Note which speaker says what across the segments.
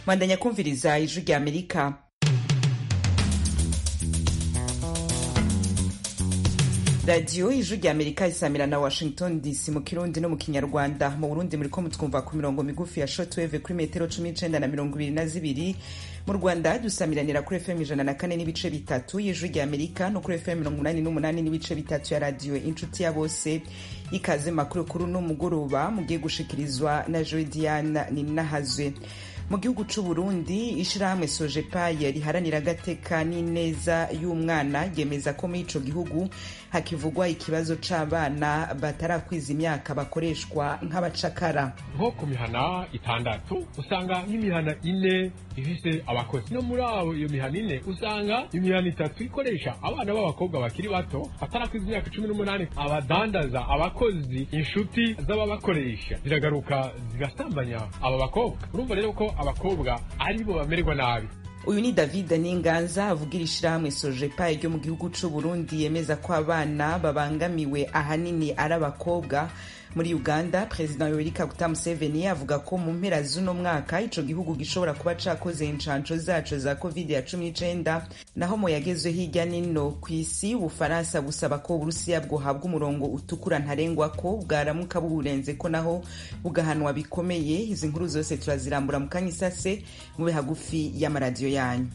Speaker 1: Mwandanya kumviriza ijwi rya Amerika. Radio ijwi rya Amerika isamira na Washington DC mu Kirundi no mu Kinyarwanda. Mu Burundi muriko mutwumva ku mirongo migufi ya shortwave kuri metero 19 na 22. Mu Rwanda dusamiranira kuri FM 104 n'ibice bitatu y'ijwi rya Amerika no kuri FM 88 n'ibice bitatu ya radio Inshuti ya Bose. Ikaze makuru kuru no mugoroba mugiye gushikirizwa na Jodiane Ninahazwe. Mu gihugu c'u Burundi ishirahamwe Sojepaye riharanira agateka n'ineza y'umwana yemeza ko muri ico gihugu hakivugwa ikibazo c'abana batarakwiza imyaka bakoreshwa nk'abacakara.
Speaker 2: Nko ku mihana 6 usanga nk'imihana 4 ifise abakozi, no muri abo iyo mihana 4 usanga imihana 3 ikoresha abana b'abakobwa bakiri bato batarakwiza imyaka 18. Abadandaza, abakozi, inshuti z'ababakoresha ziragaruka zigasambanya aba bakobwa. Urumva rero ko abakobwa aribo bamererwa nabi.
Speaker 1: Uyu ni David Ninganza avugira ishirahamwe Sojepaye ryo mu gihugu c'u Burundi yemeza ko abana babangamiwe ahanini ari abakobwa. Muri Uganda, President Yoweri Kaguta Museveni avuga ko mu mpera z'uno mwaka ico gihugu gishobora kuba cakoze incanco zaco za COVID-19. Naho mu yagezwe hirya nino kw'isi, Ubufaransa busaba ko Uburusiya bwohabwa umurongo utukura ntarengwa ko bwaramuka burenze ko naho bugahanwa bikomeye. Izi nkuru zose turazirambura mu kanya isase mube hagufi y'amaradiyo yanyu.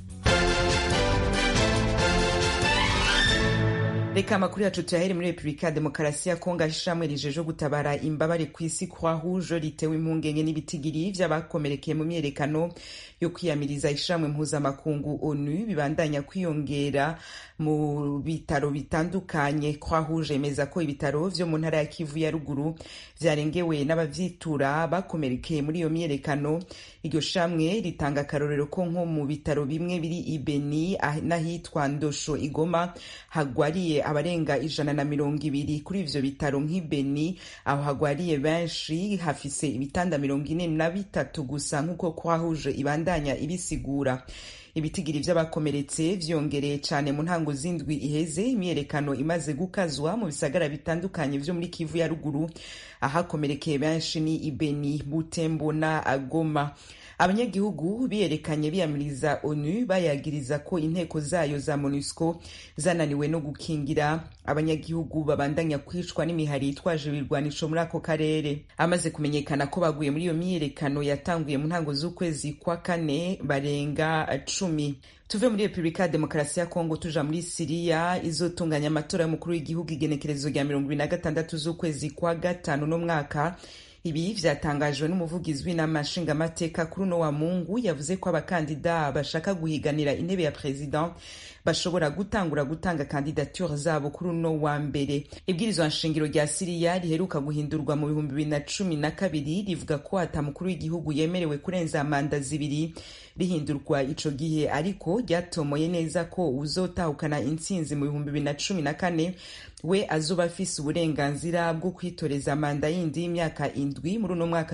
Speaker 1: Reka amakuru yacu tuyahere muri Republika ya Demokarasi ya Kongo. Ishirahamwe rijeje gutabara imbabare kw'isi Croix Rouge ritewe impungenge n'ibitigiri vy'abakomerekeye mu myerekano yo kwiyamiriza ishirahamwe mpuzamakungu ONU bibandanya kwiyongera mu bitaro bitandukanye. Croix Rouge yemeza ko ibitaro vyo mu ntara ya Kivu ya ruguru vyarengewe n'abavyitura bakomerekeye muri iyo myerekano. Iryo shamwe ritanga akarorero ko nko mu bitaro bimwe biri i Beni n'ahitwa Ndosho Igoma hagwariye abarenga 120. Kuri ivyo bitaro nk'i Beni aho hagwariye benshi hafise ibitanda 43 gusa nk'uko Croix Rouge ibandanya ibisigura. Ibitigiri vy'abakomeretse vyongereye cane mu ntango z'indwi iheze, imyerekano imaze gukazwa mu bisagara bitandukanye vyo muri Kivu ya ruguru. Ahakomerekeye benshi ni Ibeni, Butembo na Goma. Abanyagihugu biyerekanye biyamiriza ONU bayagiriza ko inteko zayo za MONUSCO zananiwe no gukingira abanyagihugu babandanya kwicwa n'imihari itwaje ibirwanisho muri ako karere. Amaze kumenyekana ko baguye muri iyo myiyerekano yatanguye mu ntango z'ukwezi kwa kane barenga 10. Tuve muri Republika ya Demokarasi ya Kongo tuja muri Syria izotunganya amatora y'umukuru w'igihugu igenekerezo rya 26 z'ukwezi kwa gatanu no mwaka. Ibi vyatangajwe n'umuvugizi w'inama nshingamateka kuri uno wa Mungu. Yavuze ko abakandida bashaka guhiganira intebe ya president bashobora gutanga kandidature zabo kuri uno wa mbere. Ibwirizwa nshingiro rya Syria riheruka guhindurwa mu 2012 rivuga ko ata mukuru w'igihugu yemerewe kurenza manda zibiri. Rihindurwa ico gihe ariko ryatomoye neza ko uzotahukana intsinzi mu 2014 we azoba afise uburenganzira bwo kwitoreza manda yindi y'imyaka 7 muri uno mwaka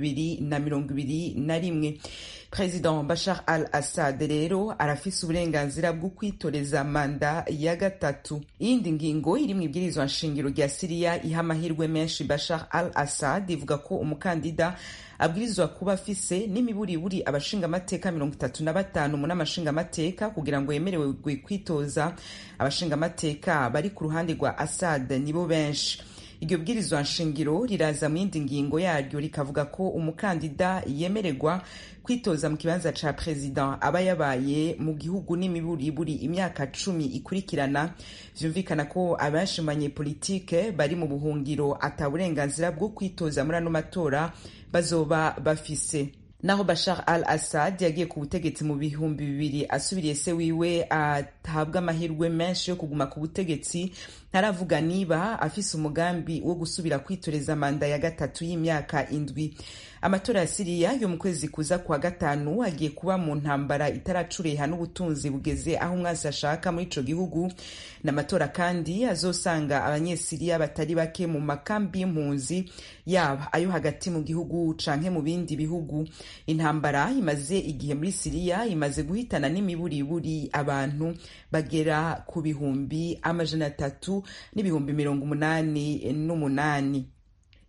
Speaker 1: w'2021. President Bashar al-Assad rero arafise uburenganzira bwo kwitoreza manda ya gatatu. Iyindi ngingo iri mu ibwirizwa nshingiro rya Syria iha amahirwe menshi Bashar al-Assad ivuga ko umukandida abwirizwa kuba afise n'imiburiburi abashingamateka 35 mu n'amashingamateka kugira ngo yemerewe kwitoza. Abashingamateka bari ku ruhande rwa Assad nibo benshi. Iryo bwirizwa nshingiro riraza mu yindi ngingo yaryo rikavuga ko umukandida yemererwa kwitoza mu kibanza ca president aba yabaye mu gihugu n'imiburiburi imyaka 10 ikurikirana. Vyumvikana ko abashimanye politike bari mu buhungiro ataburenganzira bwo kwitoza muri ano matora bazoba bafise. Naho Bashar al-Assad yagiye ku butegetsi mu 2000 asubiriye se wiwe ahabwa amahirwe menshi yo kuguma ku butegetsi. Ntaravuga niba afise umugambi wo gusubira kwitoreza manda ya gatatu y'imyaka 7. Amatora ya Syria yo mu kwezi kuza kwa gatanu agiye kuba mu ntambara itaracureha n'ubutunzi bugeze aho umwasi ashaka muri ico gihugu. N'amatora kandi azosanga abanyesiriya batari bake mu makambi y'impunzi yaba ayo hagati mu gihugu canke mu bindi bihugu. Intambara imaze igihe muri Syria imaze guhitana n'imiburiburi abantu bagera ku bihumbi 388.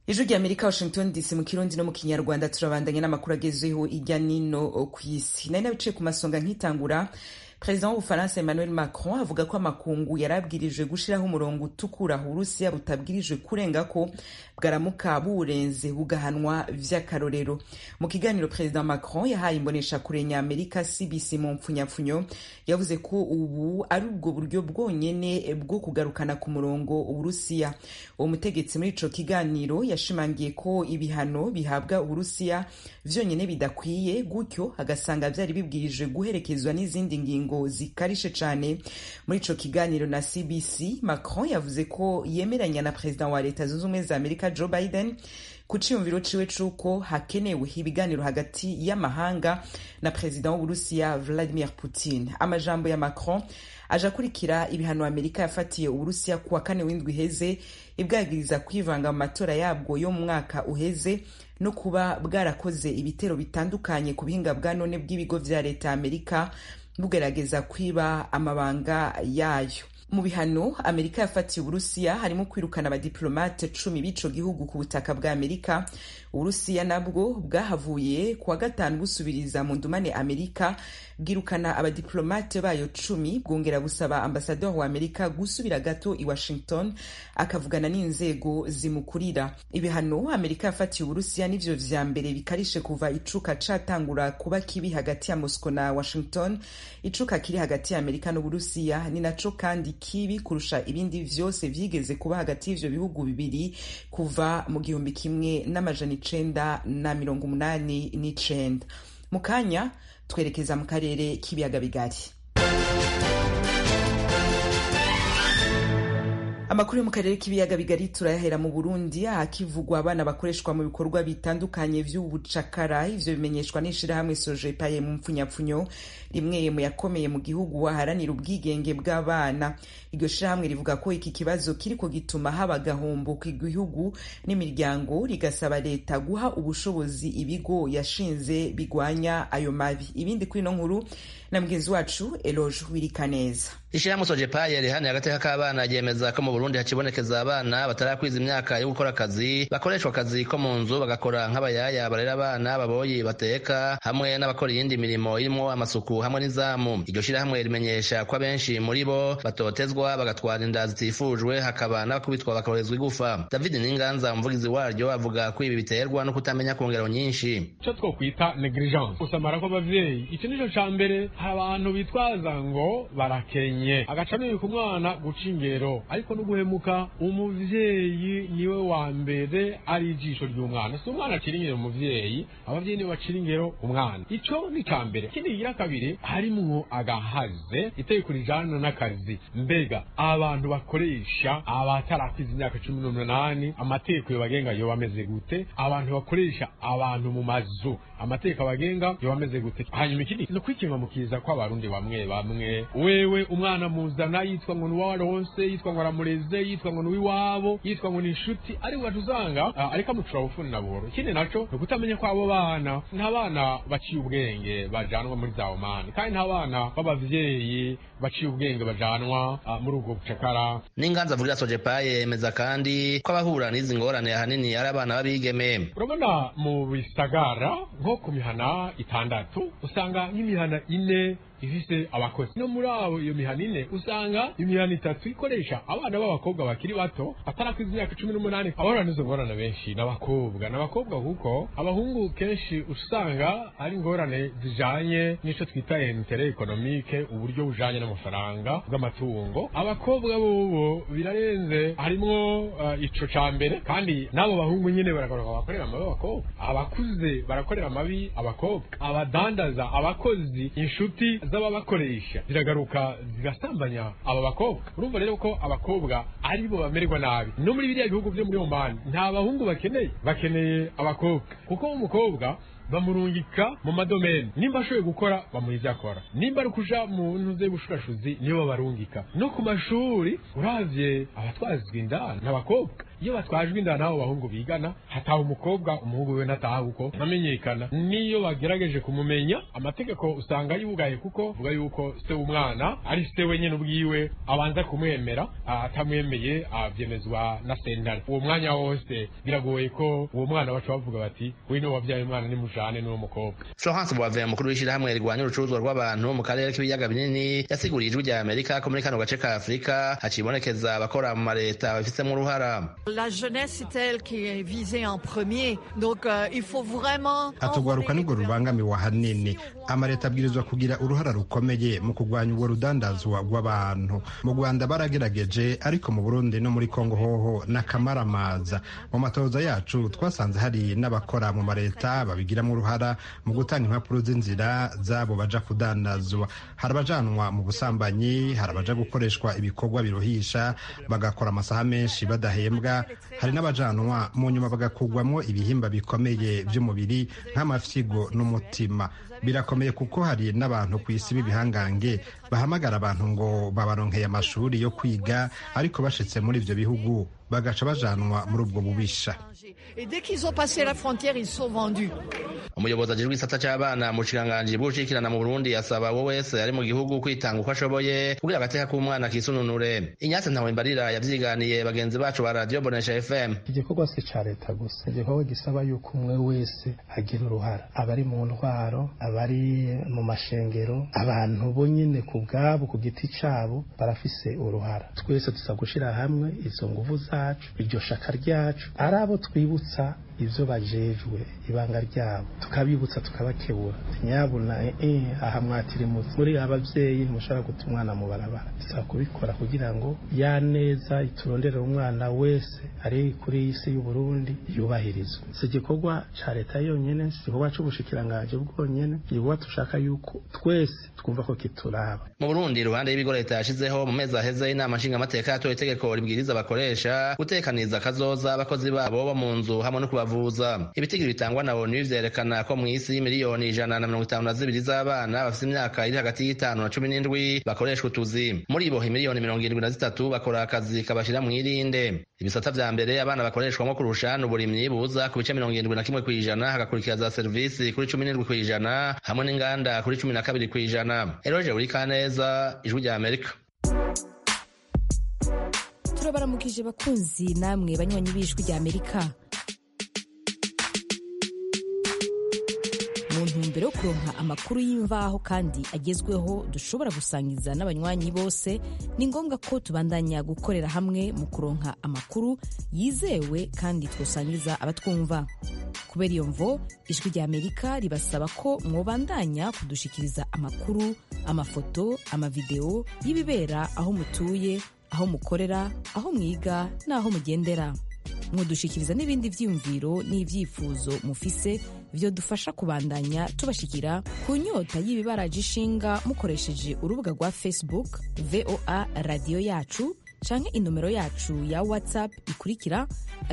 Speaker 1: Ijwi rya Amerika, Washington DC, mu Kirundi no mu Kinyarwanda. Turabandanya n'amakuru agezweho irya nino kw'isi. Nari nabiciye ku masonga nkitangura. Perezida w'Ubufaransa Emmanuel Macron avuga ko amakungu yarabwirijwe gushiraho umurongo utukura Uburusiya butabwirijwe kurenga ko bwaramuka burenze bugahanwa vy'akarorero. Mu kiganiro Perezida Macron yahaye imbonesha kure nya Amerika CBC mu mpfunyapfunyo yavuze ko ubu ari ubwo buryo bwonyene bwo kugarukana ku murongo Uburusiya. Uwo mutegetsi muri ico kiganiro yashimangiye ko ibihano bihabwa Uburusiya vyonyene bidakwiye, gutyo agasanga vyari bibwirijwe guherekezwa n'izindi ngingo zikarishe cane. Muri ico kiganiro na CBC, Macron yavuze ko yemeranya na Perezida wa Leta Zunze Ubumwe za Amerika Joe Biden ku ciyumviro ciwe c'uko hakenewe ibiganiro hagati y'amahanga na Perezida w'Uburusiya Vladimir Putin. Amajambo ya Macron aje akurikira ibihano Amerika yafatiye Uburusiya kuwa 4 w'indwi iheze, ibwagiriza kwivanga mu matora yabwo yo mu mwaka uheze no kuba bwarakoze ibitero bitandukanye ku bihinga bwa none bw'ibigo vya leta Amerika bugerageza kwiba amabanga yayo. Mu bihano Amerika yafatiye Uburusiya harimo kwirukana abadiplomate 10 b'ico gihugu ku butaka bwa Amerika. Uburusiya nabwo bwahavuye kuwa 5 busubiriza mu ndumane Amerika bwirukana abadiplomate bayo 10, bwongera busaba ambasador wa Amerika gusubira gato i Washington akavugana n'inzego zimukurira. Ibihano Amerika yafatiye Uburusiya nivyo vya mbere bikarishe kuva icuka catangura kuba kibi hagati ya Moscow na Washington. Icuka kiri hagati ya Amerika n'Uburusiya ni naco kandi kibi kurusha ibindi vyose vyigeze kuba hagati y'ivyo bihugu bibiri kuva mu 1989. Mu kanya twerekeza mu karere k'ibiyaga bigari. Amakuru yo mu karere k'ibiyaga bigari turayahera mu Burundi, ahakivugwa abana bakoreshwa mu bikorwa bitandukanye vy'ubucakara. Ivyo bimenyeshwa n'ishirahamwe Sojepaye mu mpfunyapfunyo, rimwe mu yakomeye mu gihugu aharanira ubwigenge bw'abana. Iryo shirahamwe rivuga ko iki kibazo kiriko gituma haba gahombo ku gihugu n'imiryango, rigasaba leta guha ubushobozi ibigo yashinze bigwanya ayo mabi. Ibindi kuri no nkuru na mugenzi wacu Eloge Wirikaneza.
Speaker 3: Ishirahamwe Sojepaye rihana agateka k'abana ryemeza ko mu Burundi hakibonekeza abana batarakwiza imyaka yo gukora akazi, bakoreshwa akazi ko mu nzu bagakora nk'abayaya barera abana, baboyi bateka, hamwe n'abakora iyindi mirimo irimo amasuku hamwe n'izamu. Iryo shirahamwe rimenyesha ko abenshi muri bo batotezwa bagatwara inda zitifujwe, hakaba n'abakubitwa bakorezwa igufa. David Ninganza umuvugizi waryo avuga ko ibi biterwa no kutamenya ku ngero nyinshi.
Speaker 2: Cyo twokwita negligence, usamara kw'abavyeyi. Iki nico ca mbere abantu bitwaza ngo barakenye, agacamira ku mwana guca ingero, ariko no guhemuka umuvyeyi niwe wa mbere ari ijisho ry'umwana. Si umwana acira ingero umuvyeyi, abavyeyi nibo bacira ingero umwana. Ico ni ca mbere. Ikindi kigira kabiri harimwo agahaze itegeko rijana n'akazi. Mbega abantu bakoresha abatarakiza imyaka 18, amategeko yobagenga yo bameze gute? Abantu bakoresha abantu mu mazu, amategeko abagenga yo bameze gute? Hanyuma ikindi no kwikinga mukiza kwa barundi bamwe wewe umwana muzana yitwa ngo nuwaronse, yitwa ngo aramureze, yitwa ngo nuwiwabo, yitwa ngo nishuti, ari watuzanga ariko mucura bufuni na buhoro. Ikindi naco no kutamenya kwa abo bana, nta bana baciye ubwenge bajanwa muri za Oman, kandi nta bana b'abavyeyi baciye ubwenge bajanwa muri ubwo bucakara.
Speaker 3: Ninganza avugira Sojepaye yemeza kandi ko abahura n'izi ngorane ahanini ari abana babigeme.
Speaker 2: Urabona mu bisagara nko ku mihana 6 usanga nk'imihana 4 ifise abakozi. No muri abo iyo mihana 4 usanga imihana 3 ikoresha abana b'abakobwa bakiri bato atarakwiza imyaka 18. Abahura n'izo ngorane benshi n'abakobwa kuko abahungu kenshi usanga ari ngorane zijanye n'ico twita intérêt économique, uburyo bujanye n'amafaranga bw'amatungo. Abakobwa bobo birarenze, harimo ico ca mbere, kandi nabo bahungu nyene barakorera amabi abakobwa, abakuze barakorera amabi abakobwa, abadandaza, abakozi, inshuti z'ababakoresha ziragaruka zigasambanya aba bakobwa. Urumva rero ko abakobwa ari bo bamererwa nabi. No muri biriya bihugu byo muri Oman nta bahungu bakeneye abakobwa, kuko umukobwa bamurungika mu madomeni, nimba ashoboye gukora bamuhiza akora, nimba ari kuja mu ntuze bushurashuzi nibo barungika. No ku mashuri uravye abatwazwa inda n'abakobwa, iyo batwajwe inda n'abo bahungu bigana hataha umukobwa umuhungu we nataha uko ntamenyekana. Niyo bagerageje kumumenya amategeko usanga yugaye, kuko vuga yuko se umwana ari se wenyene ubwiwe abanza kumwemera, atamwemeye avyemezwa na sentare. Uwo mwanya wose biragoye ko uwo mwana bacu bavuga bati wino wavyaye umwana ni mujane n'uwo mukobwa.
Speaker 3: Florence Boivin, mukuru w'ishirahamwe rigwanya urucuruzwa rw'abantu mu karere k'ibiyaga binini, yasiguriye ijwi rya Amerika ko muri kano gace ka Afrika hacibonekeza abakora mu mareta bafitemo uruhara.
Speaker 4: La jeunesse c'est elle qui est visée en premier, donc il faut vraiment
Speaker 5: atugwaruka nigwo rubangamiwe hanini. Amareta abwirizwa kugira uruhara rukomeye mu kugwanya ubwo rudandazwa rw'abantu. Mu Rwanda baragerageje, ariko mu Burundi no muri Kongo hoho n'akamaramaza. Mu matoza yacu twasanze hari n'abakora mu mareta babigiramo uruhara mu gutanga impapuro z'inzira zabo baja kudandazwa. Hari abajanwa mu busambanyi, hari abaja gukoreshwa ibikorwa biruhisha bagakora amasaha menshi badahembwa, hari n'abajanwa mu nyuma bagakugwamo ibihimba bikomeye by'umubiri nk'amafyigo n'umutima. Birakomeye kuko hari n'abantu ku isi b'ibihangange bahamagara abantu ngo babaronkeye amashuri yo kwiga, ariko bashitse muri ivyo bihugu bagaca bajanwa muri ubwo bubisha.
Speaker 3: Umuyobozi ajejwe isata c'abana mu kiranganji bw'ushikirana mu Burundi yasaba wo wese ari mu gihugu kwitanga uko ashoboye kugira agateka k'umwana kisununure. Inyatse ntawe mbarira yavyiganiye bagenzi bacu ba Radio Bonesha FM.
Speaker 6: Igikorwa si ca leta gusa, igikorwa gisaba yuko umwe wese agira uruhara, abari mu ntwaro, abari mu mashengero, abantu bo nyene ku bwabo ku giti cabo barafise uruhara. Twese tuza gushira hamwe izo nguvu zacu, iryo shaka ryacu, ari abo twibutsa ivyo bajejwe ibanga ryabo, tukabibutsa tukabakebura nyabuna aha mwatirimutse muri abavyeyi mushaka guta umwana mu barabara. Bisaba kubikora kugira ngo ya neza iturondere umwana wese ari kuri isi y'u Burundi yubahirizwe. Si igikorwa ca leta yonyene, si igikorwa c'ubushikiranganje bwonyene, igikorwa tushaka yuko twese twumva ko kituraba.
Speaker 3: Mu Burundi iruhande y'ibigo leta yashizeho mu mezi aheze inama nshingamateka yatoye itegeko ribwiriza abakoresha gutekaniza kazoza abakozi babo bo mu nzu hamwe no kubavuza. Ibitigiri bitangwa na ONU vyerekana ko mw'isi miliyoni 152 z'abana bafite imyaka iri hagati y'5 na 17 bakoreshwa utuzi. Muri bo miliyoni 73 bakora akazi kabashira mw'irinde. Ibisata vya mbere abana bakoreshwa nko kurusha n'uburimyi buza ku bice 71% hagakurikira za servisi kuri 17% hamwe n'inganda kuri 12%. Eroje uri Kaneza, ijwi rya Amerika.
Speaker 7: Turabaramukije bakunzi namwe banywanyi b'ijwi rya Amerika. Mu ntumbero yo kuronka amakuru y'imvaho kandi agezweho dushobora gusangiza n'abanywanyi bose, ni ngombwa ko tubandanya gukorera hamwe mu kuronka amakuru yizewe kandi twosangiza abatwumva. Kubera iyo mvo, ijwi rya Amerika ribasaba ko mwobandanya kudushikiriza amakuru, amafoto, amavideo y'ibibera aho mutuye, aho mukorera, aho mwiga n'aho mugendera. Mwodushikiriza n'ibindi vyiyumviro n'ivyifuzo mufise vyo dufasha kubandanya tubashikira ku nyota y'ibibaraje ishinga mukoresheje urubuga rwa Facebook VOA Radio Yacu canke inomero yacu ya WhatsApp ikurikira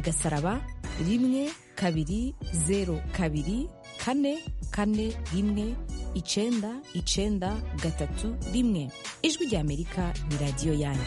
Speaker 7: *12024419931. Ijwi rya Amerika ni radio yanyu.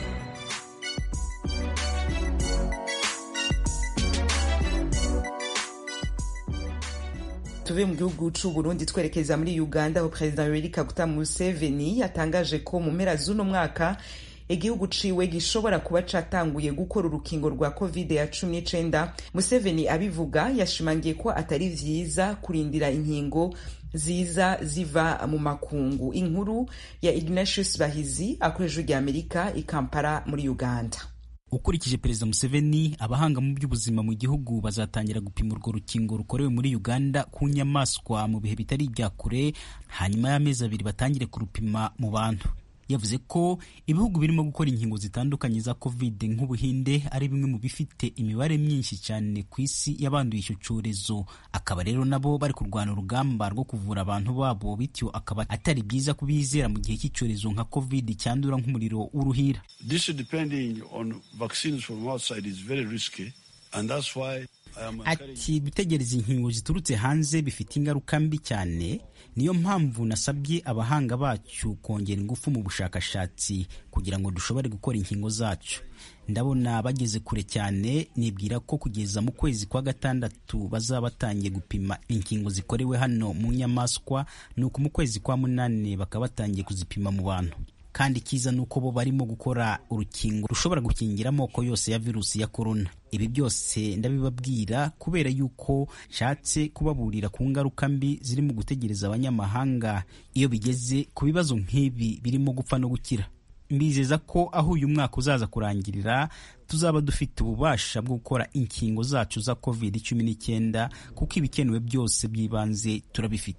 Speaker 1: Tuve mu gihugu c'u Burundi twerekeza muri Uganda, aho Perezida Yoweri Kaguta Museveni yatangaje ko mu mpera z'uno mwaka igihugu ciwe gishobora kuba catanguye gukora urukingo rwa COVID-19. Museveni abivuga yashimangiye ko atari vyiza kurindira inkingo ziza ziva mu makungu. Inkuru ya Ignatius Bahizi akoresha rya Amerika i Kampala muri Uganda.
Speaker 8: Ukurikije Perezida Museveni, abahanga mu by'ubuzima mu gihugu bazatangira gupima urwo rukingo rukorewe muri Uganda ku nyamaswa mu bihe bitari ibya kure, hanyuma y'amezi 2 batangire kurupima mu bantu. Yavuze ko ibihugu birimo gukora inkingo zitandukanye za COVID nk'Ubuhinde ari bimwe mu bifite imibare myinshi cyane ku isi y'abanduye icyo cyorezo, akaba rero nabo bari kurwana urugamba rwo kuvura abantu babo, bityo akaba atari byiza kubizera mu gihe cy'icyorezo nka COVID cyandura nk'umuriro w'uruhira.
Speaker 9: This depending on vaccines from outside is very risky, and that's why
Speaker 8: ati gutegereza inkingo ziturutse hanze bifite ingaruka mbi cyane, niyo mpamvu nasabye abahanga bacu kongera ingufu mu bushakashatsi kugira ngo dushobore gukora inkingo zacu. Ndabona bageze kure cyane, nibwira ko kugeza mu kwezi kwa gatandatu bazaba batangiye gupima inkingo zikorewe hano mu nyamaswa, nuko mu kwezi kwa munani bakaba batangiye kuzipima mu bantu. Kandi kiza nuko bo barimo gukora urukingo rushobora gukingira amoko yose ya virusi ya corona. Ibi byose ndabibabwira kubera yuko nshatse kubaburira ku ngaruka mbi ziri mu gutegereza abanyamahanga iyo bigeze ku bibazo nk'ibi birimo gupfa no gukira. Mbizeza ko aho uyu mwaka uzaza kurangirira tuzaba dufite ububasha bwo gukora inkingo zacu za COVID-19 kuko ibikenewe byose by'ibanze turabifite.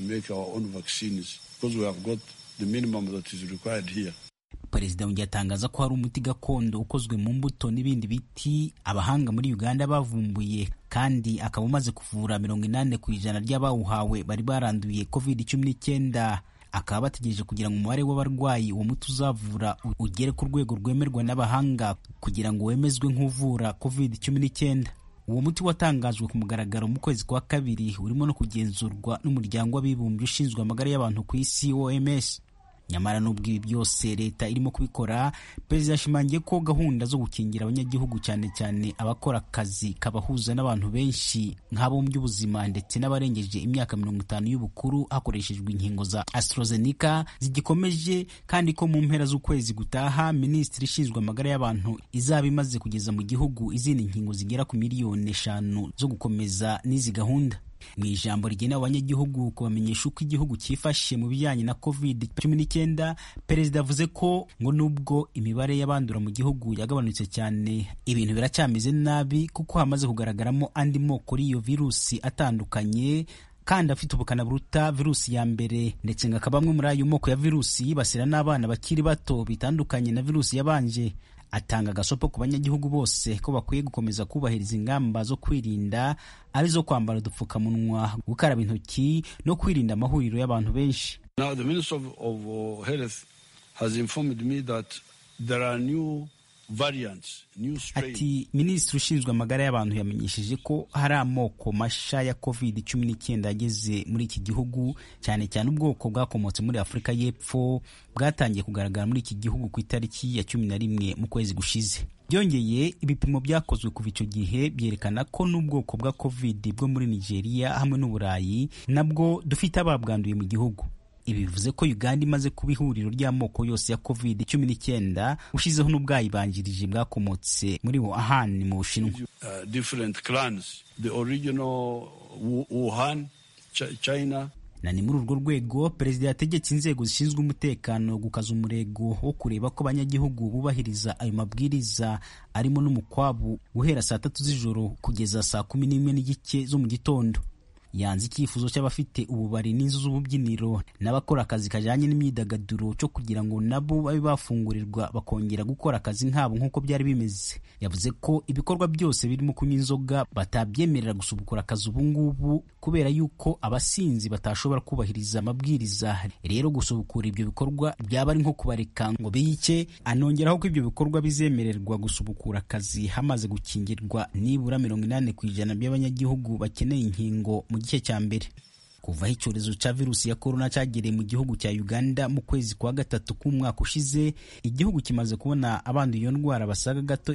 Speaker 8: Perezida wongeye atangaza ko hari umuti gakondo ukozwe mu mbuto n'ibindi biti abahanga muri Uganda bavumbuye, kandi akaba umaze kuvura 80% ry'abawuhawe bari baranduye COVID-19. Akaba bategereje kugira ngo umubare w'abarwayi uwo muti uzavura ugere ku rwego rwemerwa n'abahanga kugira ngo wemezwe nk'uvura COVID-19. Uwo muti watangajwe ku mugaragaro mu kwezi kwa kabiri, urimo no kugenzurwa n'umuryango w'abibumbye ushinzwe amagara y'abantu ku isi OMS. Nyamara n'ubwo ibi byose leta irimo kubikora, perezida yashimangiye ko gahunda zo gukingira abanyagihugu cyane cyane abakora akazi kabahuza n'abantu benshi nk'abo mu by'ubuzima ndetse n'abarengeje imyaka 50 y'ubukuru hakoreshejwe inkingo za AstraZeneca zigikomeje, kandi ko mu mpera z'ukwezi gutaha minisitiri ishinzwe amagara y'abantu izaba imaze kugeza mu gihugu izindi nkingo zigera ku 5 miliyoni zo gukomeza n'izi gahunda. Mu ijambo rigenewe abanyagihugu kubamenyesha uko igihugu cyifashe mu bijyanye na COVID-19, perezida yavuze ko ngo nubwo imibare y'abandura mu gihugu yagabanutse cyane, ibintu biracyameze nabi kuko hamaze kugaragaramo andi moko y'iyo virusi atandukanye kandi afite ubukana buruta virusi ya mbere, ndetse ngo akaba amwe muri ayo moko ya virusi yibasira n'abana bakiri bato bitandukanye na virusi yabanje. Atanga agasopo ku banyagihugu bose ko bakwiye gukomeza kubahiriza ingamba zo kwirinda, arizo kwambara udupfukamunwa, gukaraba intoki no kwirinda amahuriro y'abantu benshi.
Speaker 9: Now the Minister of Health has informed me that there are new variants, new strains.
Speaker 8: Ati minisitiri ushinzwe amagara y'abantu yamenyesheje ko hari amoko masha ya COVID-19 ageze muri iki gihugu, cyane cyane ubwoko bwakomotse muri Afurika y'Epfo bwatangiye kugaragara muri iki gihugu ku itariki ya 11 mu kwezi gushize. Byongeye ibipimo byakozwe kuva icyo gihe byerekana ko n'ubwoko bwa COVID bwo muri Nigeria hamwe n'Uburayi nabwo dufite ababwanduye mu gihugu. Ibi bivuze ko Uganda imaze kuba ihuriro ry'amoko yose ya COVID-19, ushizeho n'ubwayibanjirije bwakomotse muri Wuhan mu Bushinwa.
Speaker 9: Different clans, the original Wuhan, China.
Speaker 8: Na ni muri urwo rwego perezida yategetse inzego zishinzwe umutekano gukaza umurego wo kureba ko abanyagihugu bubahiriza ayo mabwiriza, arimo n'umukwabu guhera saa 3 z'ijoro kugeza saa 11:15 zo mu gitondo. Yanze icyifuzo cy'abafite ububari n'inzu z'ububyiniro n'abakora akazi kajyanye n'imyidagaduro cyo kugira ngo nabo babe bafungurirwa bakongera gukora akazi nkabo nk'uko byari bimeze. Yavuze ko ibikorwa byose birimo kunywa inzoga batabyemerera gusubukura akazi ubu ngubu kubera yuko abasinzi batashobora kubahiriza amabwiriza. Rero gusubukura ibyo bikorwa byaba ari nko kubareka ngo biyice. Anongeraho ko ibyo bikorwa bizemererwa gusubukura akazi hamaze gukingirwa nibura 80% by'abanyagihugu bakeneye inkingo mu gice cya mbere. Kuva icyorezo cya virusi ya corona cyagereye mu gihugu cya Uganda mu kwezi kwa gatatu k'umwaka ushize, igihugu kimaze kubona abanduye iyo ndwara basaga gato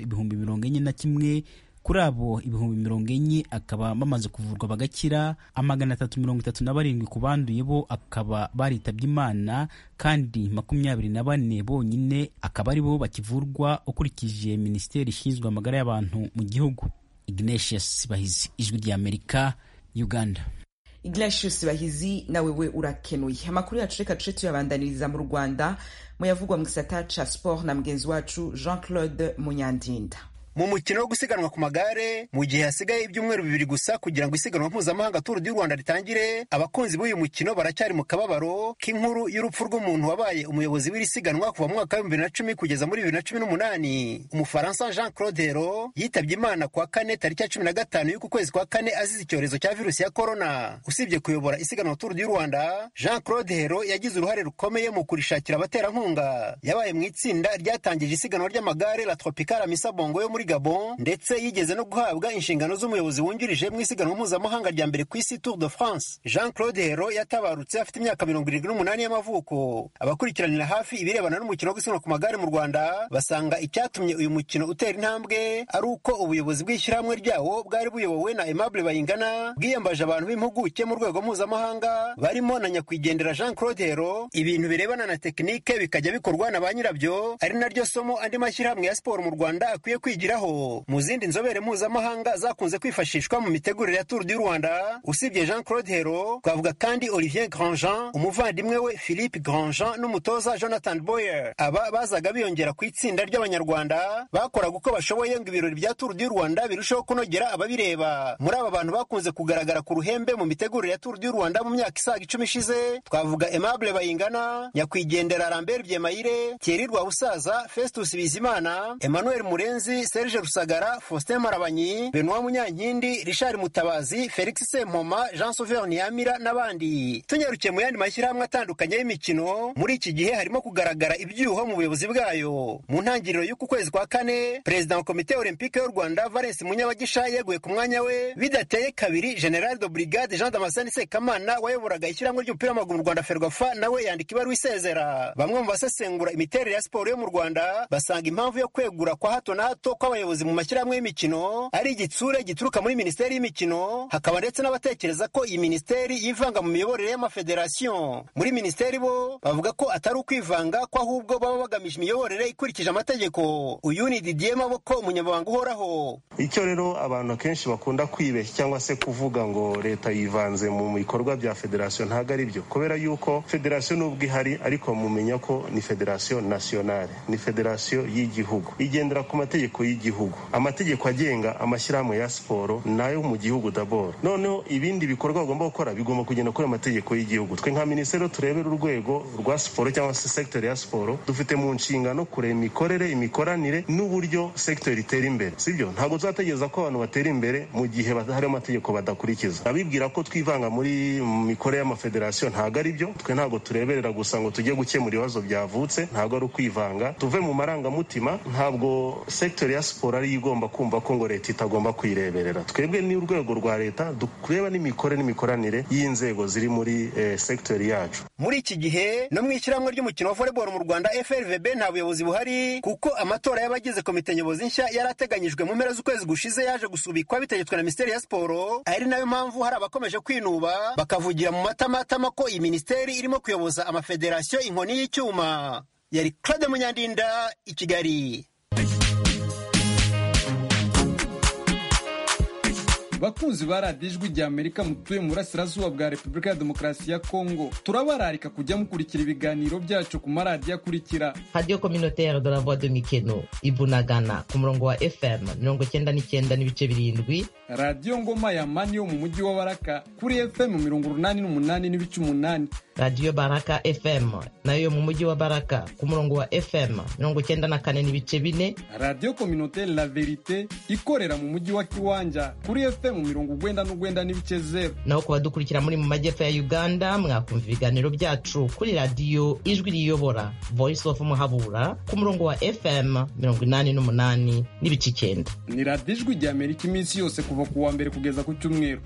Speaker 8: 41,000. Kuri abo 40,000 akaba bamaze kuvurwa bagakira, 337 ku banduye bo akaba baritabye Imana, kandi 24 bonyine akaba ari bo bakivurwa ukurikije Minisiteri ishinzwe amagara y'abantu mu gihugu. Ignatius Bahizi, Ijwi ry'Amerika, Uganda.
Speaker 1: Ignatius Bahizi, nawe we urakenuye. Amakuru yacu reka tuce tuyabandaniriza mu Rwanda muyavugwa mu gisata ca sport na mugenzi wacu Jean-Claude Munyandinda.
Speaker 10: Mu mukino wo gusiganwa ku magare mu gihe hasigaye ibyumweru 2 gusa kugira ngo isiganwa mpuzamahanga Tour du Rwanda ritangire, abakunzi b'uyu mukino baracyari mu kababaro k'inkuru y'urupfu rw'umuntu wabaye umuyobozi w'iri siganwa kuva mu mwaka wa 2010 kugeza muri 2018. Umufaransa Jean-Claude Hero yitabye Imana kwa 4 tariki ya 15 y'uku kwezi kwa 4 azize icyorezo cya virusi ya corona. Usibye kuyobora isiganwa Tour du Rwanda, Jean-Claude Hero yagize uruhare rukomeye mu kurishakira abaterankunga. Yabaye mu itsinda ryatangije isiganwa ry'amagare La Tropicale Misa Bongo yo muri muri Gabon ndetse yigeze no guhabwa inshingano z'umuyobozi wungirije mu isiganwa mpuzamahanga rya mbere ku isi Tour de France. Jean Claude Hero yatabarutse afite imyaka 78 y'amavuko. Abakurikiranira hafi ibirebana n'umukino wo gusiganwa ku magare mu Rwanda basanga icyatumye uyu mukino utera intambwe ari uko ubuyobozi bw'ishyirahamwe ryawo bwari buyobowe na Aimable Bayingana bwiyambaje abantu b'impuguke mu rwego mpuzamahanga barimo na nyakwigendera Jean Claude Hero. Ibintu birebana na tekinike bikajya bikorwa na ba nyirabyo, ari naryo somo andi mashyirahamwe ya siporo mu Rwanda akwiye kwigiraho. Mu zindi nzobere mpuzamahanga zakunze kwifashishwa mu mitegurire ya Tour du Rwanda usibye Jean Claude Hero, twavuga kandi Olivier Grandjean, umuvandimwe we Philippe Grandjean n'umutoza Jonathan Boyer. Aba bazaga biyongera ku itsinda ry'abanyarwanda bakoraga uko bashoboye ngo ibirori bya Tour du Rwanda birushaho kunogera ababireba. Muri aba bantu bakunze kugaragara ku ruhembe mu mitegurire ya Tour du Rwanda mu myaka isaga 10 ishize, twavuga Aimable Bayingana, nyakwigendera Lambert Byemayire, Thierry Rwabusaza, Festus Bizimana, Emmanuel Murenzi, Serge Rusagara, Faustin Marabanyi, Benoît Munyankindi, Richard Mutabazi, Felix Sempoma, Jean Sauveur Niyamira n'abandi. Tunyarukiye mu yandi mashyirahamwe atandukanye y'imikino, muri iki gihe harimo kugaragara ibyuho mu buyobozi bwayo. Mu ntangiriro y'uku kwezi kwa kane, Perezida wa Komite Olympique y'u Rwanda Valens Munyabagisha yeguye ku mwanya we bidateye kabiri. General de Brigade Jean Damascene Sekamana wayoboraga ishyirahamwe ry'umupira w'amaguru mu Rwanda Ferwafa nawe yandika ibaruwa isezera. Bamwe mu basesengura imiterere ya siporo yo mu Rwanda basanga impamvu yo kwegura kwa hato na hato kw'abayobozi mu mashyirahamwe y'imikino ari igitsure gituruka muri Minisiteri y'Imikino. Hakaba ndetse n'abatekereza ko iyi minisiteri yivanga mu miyoborere y'amafederasiyo. Muri minisiteri bo bavuga ko atari ukwivanga ko ahubwo baba bagamije imiyoborere ikurikije amategeko. Uyu ni Didier Maboko, umunyamabanga uhoraho.
Speaker 11: Icyo rero abantu akenshi bakunda kwibeshya cyangwa se kuvuga ngo leta yivanze mu bikorwa bya federasiyo, ntago ari byo, kubera yuko federasiyo nubwo ihari ariko mumenya ko ni federasiyo nationale, ni federasiyo y'igihugu igendera ku mategeko y'igihugu. Amategeko agenga amashyirahamwe ya siporo nayo mu gihugu d'abord, noneho ibindi bikorwa bagomba gukora bigomba kugenda kuri amategeko y'igihugu. Twe nka minisiteri turebera urwego rwa siporo cyangwa se sector ya siporo, dufite mu nshingano kureba imikorere, imikoranire n'uburyo sector itera imbere, sibyo? Ntabwo tuzategereza ko abantu batera imbere mu gihe hari amategeko badakurikiza. Abibwira ko twivanga muri mikorere y'amafederasiyo, ntago ari byo. Twe ntago tureberera gusa ngo tujye gukemura ibibazo byavutse, ntago ari ukwivanga. Tuve mu marangamutima, ntabwo sector ya siporo ari igomba kumva ko ngo leta itagomba kuyireberera. Twebwe ni urwego rwa leta dukureba n'imikorere n'imikoranire y'inzego ziri muri sector yacu.
Speaker 10: Muri iki gihe no mu ishyirahamwe ry'umukino wa volleyball mu Rwanda FRVB nta buyobozi buhari, kuko amatora y'abagize komite nyobozi nshya yarateganyijwe mu mpera z'ukwezi gushize yaje gusubikwa bitegetswe na Minisiteri ya Siporo. Ari nayo mpamvu hari abakomeje kwinuba bakavugira mu matamatama ko iyi minisiteri irimo kuyoboza amafederasiyo inkoni y'icyuma. Yari Claude Munyandinda, i Kigali.
Speaker 12: Bakunzi ba radiyo ijwi rya Amerika mutuye mu burasirazuba bwa Repubulika ya Demokarasi ya Kongo, turabararika kujya mukurikira ibiganiro byacu ku maradiyo akurikira:
Speaker 13: Radio Communautaire de la Voix de Mikeno Ibunagana ku murongo wa FM 99.7,
Speaker 12: Radio Ngoma ya Mani yo mu mujyi wa Baraka kuri FM 88.8,
Speaker 13: Radio Baraka FM nayo mu mujyi wa Baraka ku murongo wa FM 94.4,
Speaker 12: Radio Communautaire La Verite ikorera mu mujyi wa Kiwanja kuri FM 99.0.
Speaker 13: Naho ku badukurikira muri mu majyepfo ya Uganda mwakumva ibiganiro byacu kuri Radio Ijwi Riyobora Voice of Muhabura ku murongo wa FM 88.9.
Speaker 12: Ni Radio Ijwi rya Amerika iminsi yose kuva ku wa mbere kugeza ku cyumweru.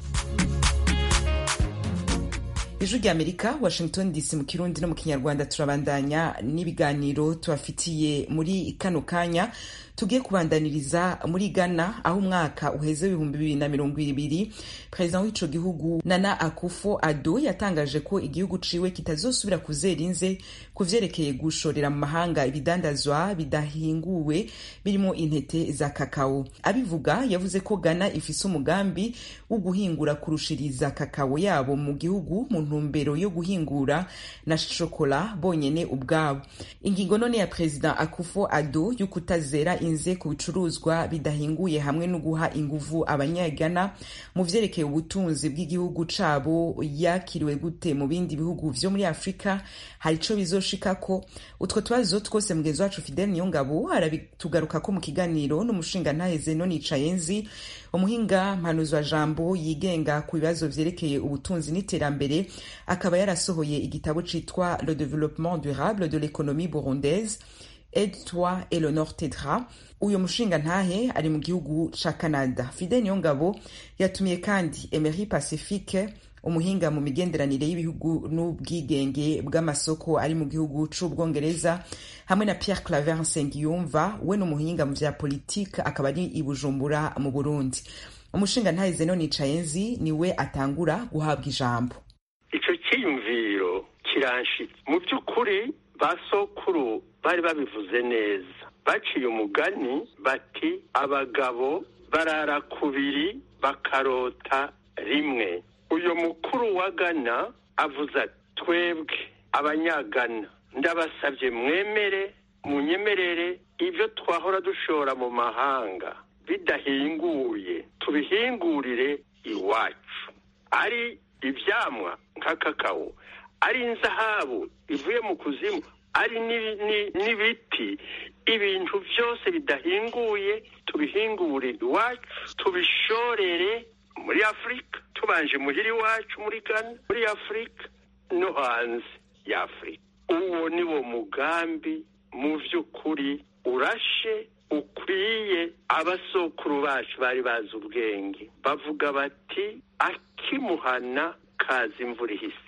Speaker 1: Ijwi rya Amerika, Washington DC, mu Kirundi no mu Kinyarwanda. Turabandanya n'ibiganiro tubafitiye muri kano kanya. Tugiye kubandaniriza muri Ghana, aho umwaka uheze 2020 Perezida w'ico gihugu Nana Akufo-Addo yatangaje ko igihugu ciwe kitazosubira kuzera inze kuvyerekeye gushorera mu mahanga ibidandazwa bidahinguwe birimo intete za kakao. Abivuga yavuze ko Ghana ifise umugambi wo guhingura kurushiriza kakao yabo mu gihugu mu ntumbero yo guhingura na shokola bonyene ubwabo. Ingingo none ya Perezida Akufo-Addo yo kutazera inze ku bicuruzwa bidahinguye hamwe no guha inguvu abanyagana mu vyerekeye ubutunzi bw'igihugu cabo yakiriwe gute mu bindi bihugu vyo muri Afrika? Hari ico bizoshikako? Utwo tubazo twose mugenzi wacu Fidel Niyongabo arabitugaruka ko mu kiganiro n'umushinga ntaheze no nicayenzi, umuhinga mpanuzwa jambo yigenga ku bibazo vyerekeye ubutunzi n'iterambere, akaba yarasohoye igitabo citwa Le développement durable de l'économie burundaise. Aide-toi Eleanor Tedra. Uyo mushinga ntahe ari mu gihugu ca Canada. Fidel Niyongabo yatumiye kandi Emery Pacifique, umuhinga mu migenderanire y'ibihugu n'ubwigenge bw'amasoko ari mu gihugu c'Ubwongereza, hamwe na Pierre Claver Nsengiyumva, we n'umuhinga mu vya politike akaba ari i Bujumbura mu Burundi. Umushinga ntahe Zeno Nicayenzi niwe atangura guhabwa ijambo.
Speaker 14: Ico cyiyumviro kiranshitse mu by'ukuri, basokuru bari babivuze neza, baciye umugani bati abagabo barara kubiri bakarota rimwe. Uyu mukuru wa Ghana avuze ati twebwe abanyagana ndabasabye mwemere munyemerere ibyo twahora dushora mu mahanga bidahinguye tubihingurire iwacu, ari ivyamwa nka kakao, ari inzahabu ivuye mu kuzimu, ari n'ibiti, ibintu byose bidahinguye tubihingure iwacu, tubishorere muri Afrika, tubanje muhiri wacu muri Ghana, muri Afrika no hanze ya Afrika. Uwo ni wo mugambi mu vy'ukuri urashe ukwiye. Abasokuru bacu bari bazi ubwenge, bavuga bati akimuhana kaza imvura ihise.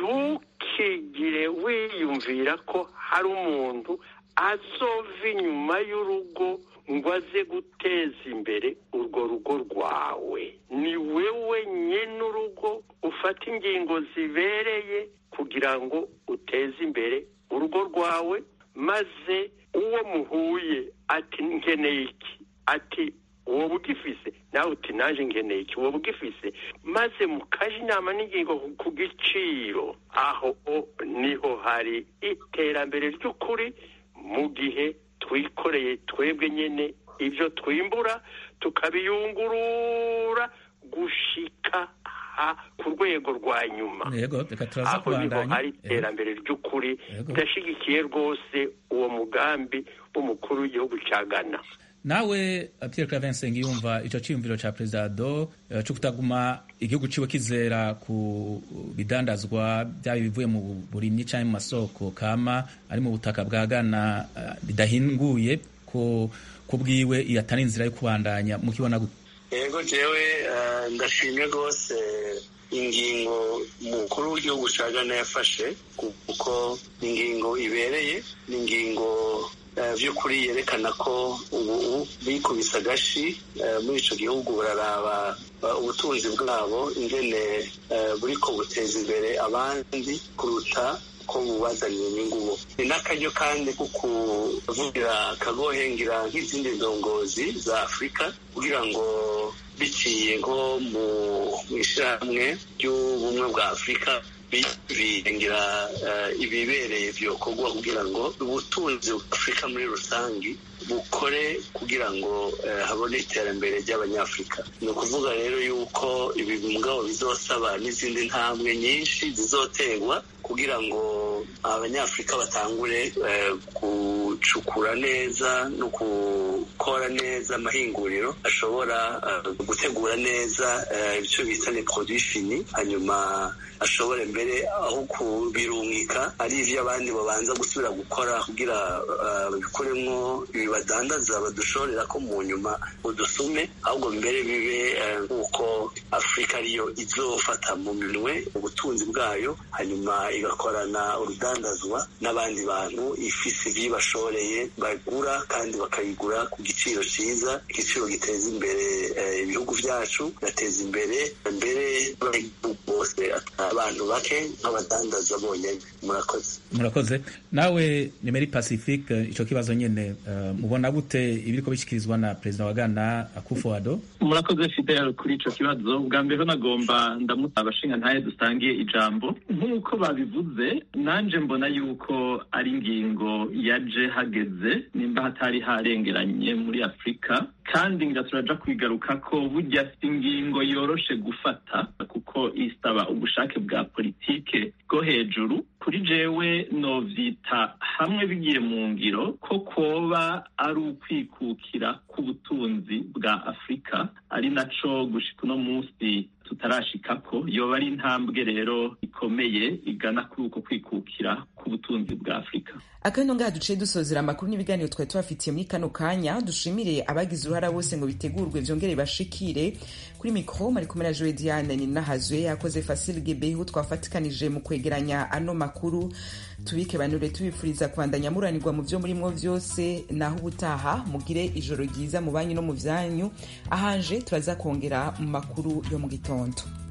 Speaker 14: Ntukigire wiyumvira ko hari umuntu azova inyuma y'urugo ngo aze guteza imbere urwo rugo rwawe. Ni wewe nyene urugo ufata ingingo zibereye kugira ngo uteze imbere urugo rwawe, maze uwo muhuye ati nkeneye iki, ati wowe ugifise, nawe uti naje nkeneye iki, wowe ugifise, maze mukaje inama n'ingingo ku giciro. Aho niho hari iterambere ry'ukuri, mu gihe twikoreye twebwe nyene ivyo twimbura tukabiyungurura gushika ku rwego rwa nyuma. Aho niho hari iterambere ry'ukuri. Ndashigikiye rwose uwo mugambi w'umukuru w'igihugu ca Ghana.
Speaker 15: Nawe Pierre Claver Nsengiyumva, ico ciyumviro ca Perezida do cyo kutaguma igihugu ciwe kizera ku bidandazwa byaba bivuye mu burimyi cyangwa mu masoko kama ari mu butaka bwa Ghana bidahinguye ko kubwiwe iyatari inzira yo kubandanya mukibona gute?
Speaker 16: Yego jewe ndashimye rwose ingingo mukuru w'igihugu ca Ghana yafashe, kuko ingingo ibereye, n'ingingo vy'ukuri yerekana ko ubu bikubise agashi muri ico gihugu, bararaba ubutunzi bwabo ingene buriko buteza imbere abandi kuruta ko bubazaniye inyungu. Ni n'akaryo kandi ko kuvugira kagohengira nk'izindi ndongozi za Afrika kugira ngo biciye nko mu ishirahamwe ry'ubumwe bwa Afrika birengira ibibereye vyokorwa kugira ngo ubutunzi bwa Afrika muri rusangi bukore kugira ngo habone iterambere ry'abanyafrika. Ni ukuvuga rero yuko ibi mugabo bizosaba n'izindi ntambwe nyinshi zizoterwa kugira ngo abanyafrika batangure gucukura neza no gukora neza amahinguriro ashobora gutegura neza icyo bita les produits finis, hanyuma ashobore mbere aho kubirungika ari ivyo abandi babanza gusubira gukora kugira babikoremwo ibibadandaza badushorera ko mu nyuma udusume, ahubwo mbere bibe nk'uko Afrika ariyo izofata mu minwe ubutunzi bwayo, hanyuma igakorana urudandazwa n'abandi bantu ifise ibibashoreye bagura kandi bakayigura ku giciro ciza, igiciro giteza imbere ibihugu vyacu, gateza imbere bose abantu bake nk'abadandaza bonyene.
Speaker 15: Murakoze. Nawe Emery Pacifique, ico kibazo nyene mubona gute ibiriko bishikirizwa na Perezida wa Ghana Akufo-Addo?
Speaker 17: Murakoze Fidel kuri ico kibazo. Bwa mbere nagomba ndamutsa abashinga ntaye dusangiye ijambo. Nk'uko babivuze, nanje mbona yuko ari ingingo yaje hageze nimba hatari harengeranye muri Afrika, kandi ngaturaja kwigaruka ko burya ingingo yoroshe gufata kuko isaba ubushake bwa politike bwo hejuru. Kuri jewe novyita hamwe bigiye mu ngiro ko koba ari ukwikukira k'ubutunzi bwa Afrika, ari naco gushika uno munsi tutarashikako yoba ari intambwe rero ikomeye igana kuri uko kwikukira k'ubutunzi bwa Afurika.
Speaker 1: Akano ngaha duciye dusozera amakuru n'ibiganiro twari tubafitiye muri kano kanya. Dushimire abagize uruhara bose ngo bitegurwe vyongere bashikire. Kuri mikro mari kumwe na Joe Diane Ninahazwe, yakoze Fasil Gebehu twafatikanije mu kwegeranya ano makuru. Tubike banure tubifuriza kwandanya muranirwa mu vyo murimwo vyose, naho ubutaha mugire ijoro ryiza mu banyu no mu vyanyu. Ahanje turaza kongera mu makuru yo mu gitondo.